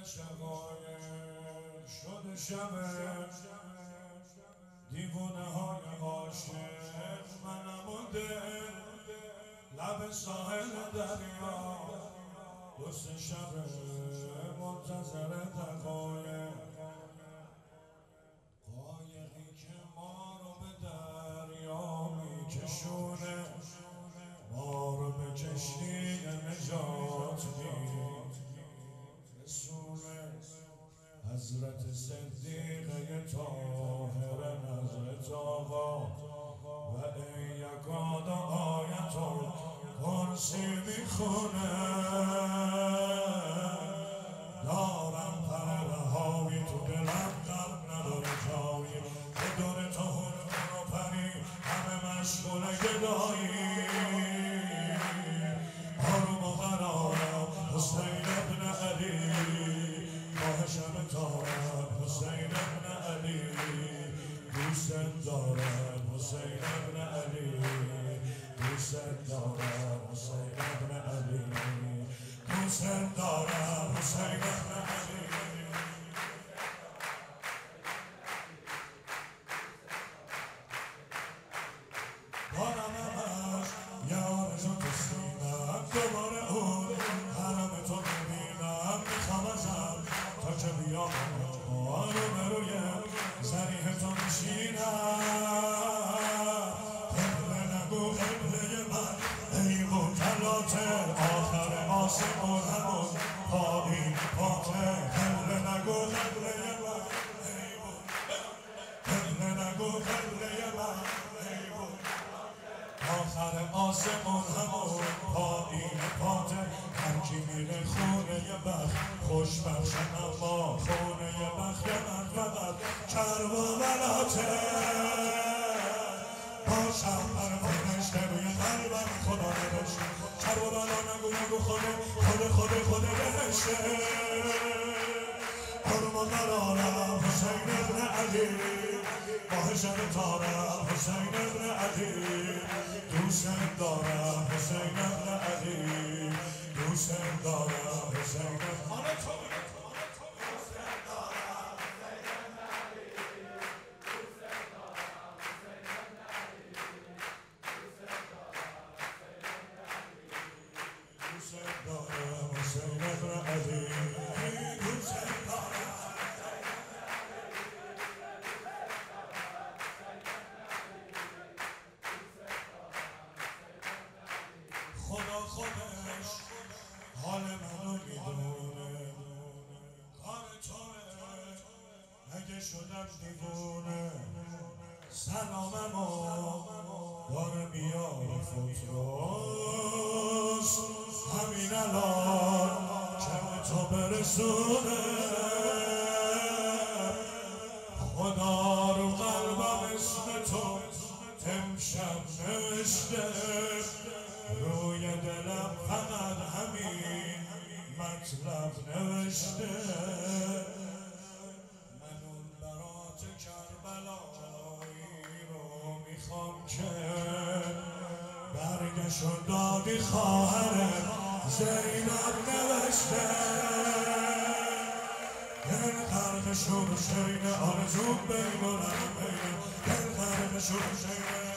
شقایق شده شب دیوونه های عاشق منم و دل لب ساحل دریا دو سه شب منتظر دقایق قایقی که ما رو به دریا میکشونه ما رو به کشتی نجات میرسونه حضرت صدیقه طاهر نظرت آقا و ای یکاد آیت الکرسی میخونه دارم پر رهایی تو دلم قلب نداره جایی بدون تو هنر و پری همه مشغول گدایی آروم و قرارم حسین ابن علی خواهشم دارم حسین ابن علی دوست دارم حسین ابن علی دوست دارم حسین ابن علی دوست دارم حسین ابن علی بارم همش یار جو تو سینم دوباره اون حرم تو ببینم میخوام ازم تا که بیام رو روی زریح تو میشینم قبله نگو قبله من ای مطلات آخر آسمون همون پایین پاته قبله نگو قبله من قبله نگو قبله من آخر آسمون همون پایین پاته هرکی میره خونه بخت خوشبخشن اما خونه بخت من فقط کرب و بلاته باشم پرونشته روی قلبم خدا نوشته کرب و بلا نگو خود بهشته آروم و قرارم حسین ابن علی خواهشم دارم حسین ابن علی دوست دارم حسین ابن علی دوست دارم حسین ابن علی حسین ابن علی خدا خودش حال منو میدونه کار توه اگه شدم دیوونه سلاممو داره بیاره فوتروس همین الان که به تو برسونه خدا رو قلبم اسم تو امشب نوشته روی دلم فقط همین مطلب نوشته من اون برات کربلایی رو میخوام که برگشت و دادی خواهر زینب نوشته دل غرق شور شین آرزو بیمونم دل غرق شور شین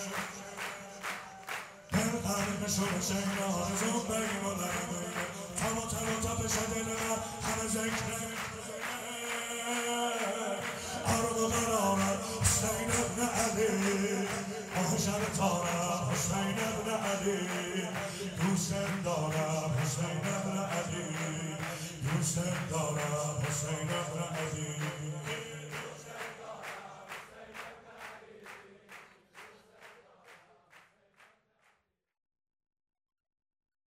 غرق شور شین آرزو بیمونم تا بشه دل من همه ذکره آروم و قرارم حسین ابن علی خواهشم دارم حسین ابن علی دوست دارم حسین ابن علی دوست دارم حسین ابن علی